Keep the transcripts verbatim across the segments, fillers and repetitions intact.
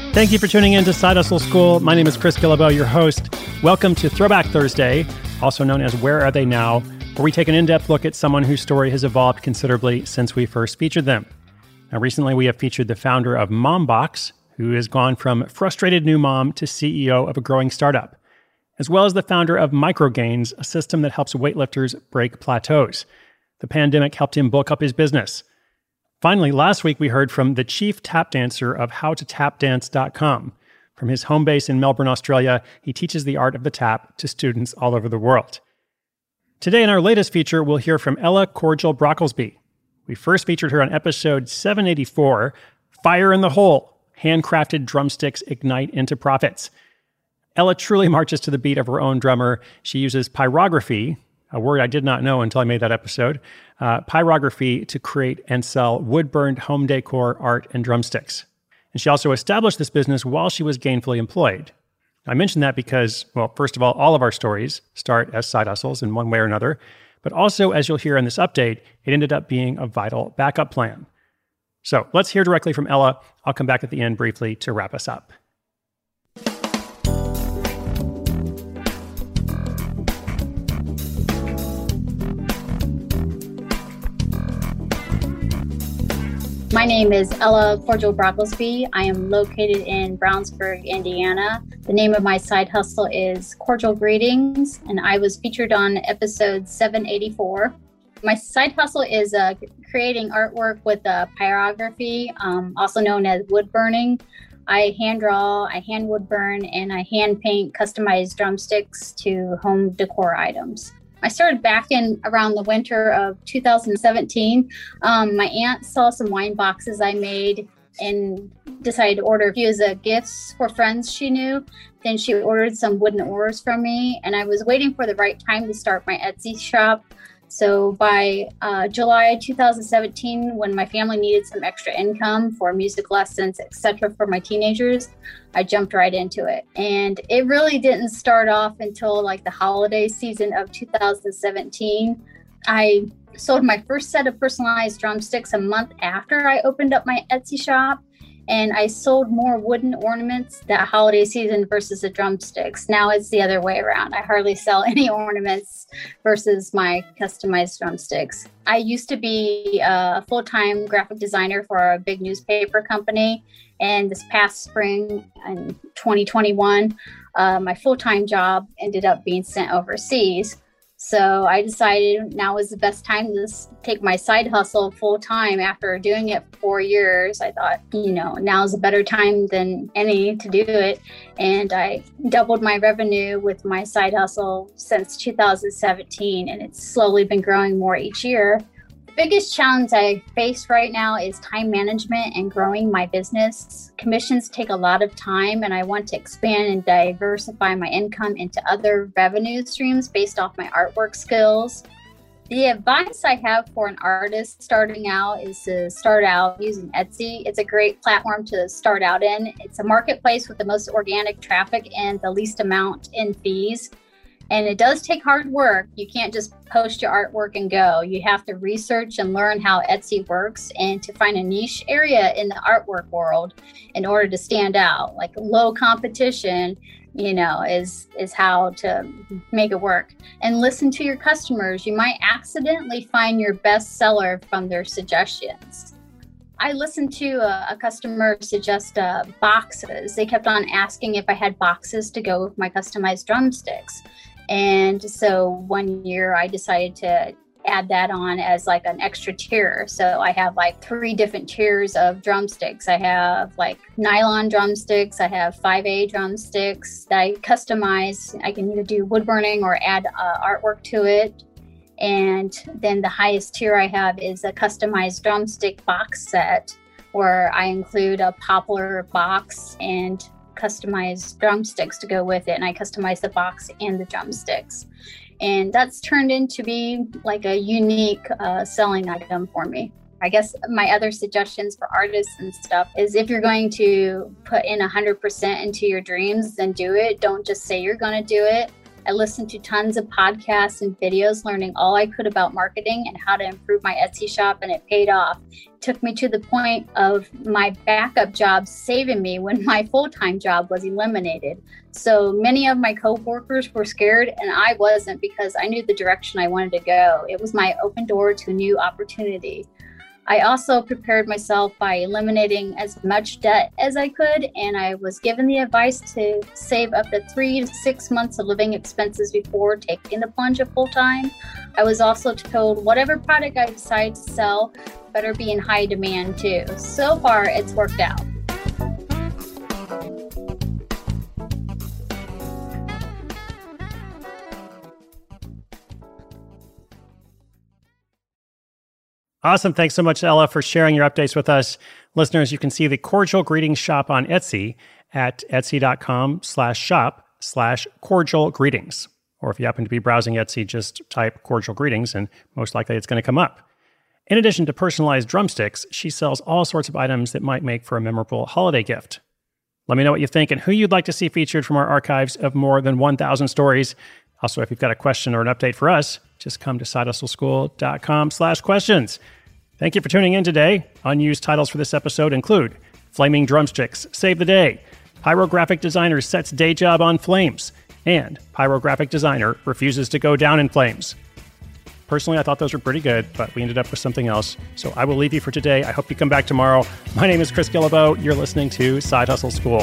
Thank you for tuning in to Side Hustle School. My name is Chris Guillebeau, your host. Welcome to Throwback Thursday, also known as Where Are They Now, where we take an in-depth look at someone whose story has evolved considerably since we first featured them. Now, recently we have featured the founder of MomBox, who has gone from frustrated new mom to C E O of a growing startup, as well as the founder of Microgains, a system that helps weightlifters break plateaus. The pandemic helped him bulk up his business. Finally, last week we heard from the chief tap dancer of how to tap dance dot com. From his home base in Melbourne, Australia, he teaches the art of the tap to students all over the world. Today in our latest feature, we'll hear from Ella Cordial Brocklesby. We first featured her on episode seven eighty-four, Fire in the Hole, Handcrafted Drumsticks Ignite into Profits. Ella truly marches to the beat of her own drummer. She uses pyrography, a word I did not know until I made that episode, uh, pyrography to create and sell wood-burned home decor, art, and drumsticks. And she also established this business while she was gainfully employed. I mention that because, well, first of all, all of our stories start as side hustles in one way or another, but also, as you'll hear in this update, it ended up being a vital backup plan. So let's hear directly from Ella. I'll come back at the end briefly to wrap us up. My name is Ella Cordial Brocklesby. I am located in Brownsburg, Indiana. The name of my side hustle is Cordial Greetings, and I was featured on episode seven eighty-four. My side hustle is uh, creating artwork with uh, pyrography, um, also known as wood burning. I hand draw, I hand wood burn, and I hand paint customized drumsticks to home decor items. I started back in around the winter of two thousand seventeen. Um, my aunt saw some wine boxes I made and decided to order a few as uh, gifts for friends she knew. Then she ordered some wooden oars from me, and I was waiting for the right time to start my Etsy shop. So by uh, July two thousand seventeen, when my family needed some extra income for music lessons, et cetera, for my teenagers, I jumped right into it. And it really didn't start off until like the holiday season of two thousand seventeen. I sold my first set of personalized drumsticks a month after I opened up my Etsy shop. And I sold more wooden ornaments that holiday season versus the drumsticks. Now it's the other way around. I hardly sell any ornaments versus my customized drumsticks. I used to be a full-time graphic designer for a big newspaper company. And this past spring in twenty twenty-one, uh, my full-time job ended up being sent overseas. So I decided now was the best time to take my side hustle full time after doing it for four years. I thought, you know, now is a better time than any to do it. And I doubled my revenue with my side hustle since two thousand seventeen, and it's slowly been growing more each year. The biggest challenge I face right now is time management and growing my business. Commissions take a lot of time, and I want to expand and diversify my income into other revenue streams based off my artwork skills. The advice I have for an artist starting out is to start out using Etsy. It's a great platform to start out in. It's a marketplace with the most organic traffic and the least amount in fees. And it does take hard work. You can't just post your artwork and go. You have to research and learn how Etsy works and to find a niche area in the artwork world in order to stand out. Like low competition, you know, is, is how to make it work. And listen to your customers. You might accidentally find your best seller from their suggestions. I listened to a, a customer suggest uh, boxes. They kept on asking if I had boxes to go with my customized drumsticks. And so one year I decided to add that on as like an extra tier. So I have like three different tiers of drumsticks. I have like nylon drumsticks. I have five A drumsticks that I customize. I can either do wood burning or add uh, artwork to it. And then the highest tier I have is a customized drumstick box set where I include a poplar box and customized drumsticks to go with it, and I customize the box and the drumsticks, and that's turned into be like a unique uh, selling item for me. I guess my other suggestions for artists and stuff is if you're going to put in one hundred percent into your dreams, then do it. Don't just say you're going to do it. I listened to tons of podcasts and videos learning all I could about marketing and how to improve my Etsy shop, and it paid off. It took me to the point of my backup job saving me when my full-time job was eliminated. So many of my coworkers were scared, and I wasn't, because I knew the direction I wanted to go. It was my open door to a new opportunity. I also prepared myself by eliminating as much debt as I could, and I was given the advice to save up to three to six months of living expenses before taking the plunge of full-time. I was also told whatever product I decide to sell better be in high demand too. So far, it's worked out. Awesome. Thanks so much, Ella, for sharing your updates with us. Listeners, you can see the Cordial Greetings shop on Etsy at etsy.com slash shop slash cordial greetings. Or if you happen to be browsing Etsy, just type Cordial Greetings and most likely it's going to come up. In addition to personalized drumsticks, she sells all sorts of items that might make for a memorable holiday gift. Let me know what you think and who you'd like to see featured from our archives of more than one thousand stories. Also, if you've got a question or an update for us, just come to sidehustleschool.com slash questions. Thank you for tuning in today. Unused titles for this episode include Flaming Drumsticks Save the Day, Pyrographic Designer Sets Day Job on Flames, and Pyrographic Designer Refuses to Go Down in Flames. Personally, I thought those were pretty good, but we ended up with something else. So I will leave you for today. I hope you come back tomorrow. My name is Chris Guillebeau. You're listening to Side Hustle School.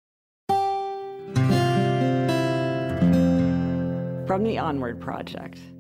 From the Onward Project.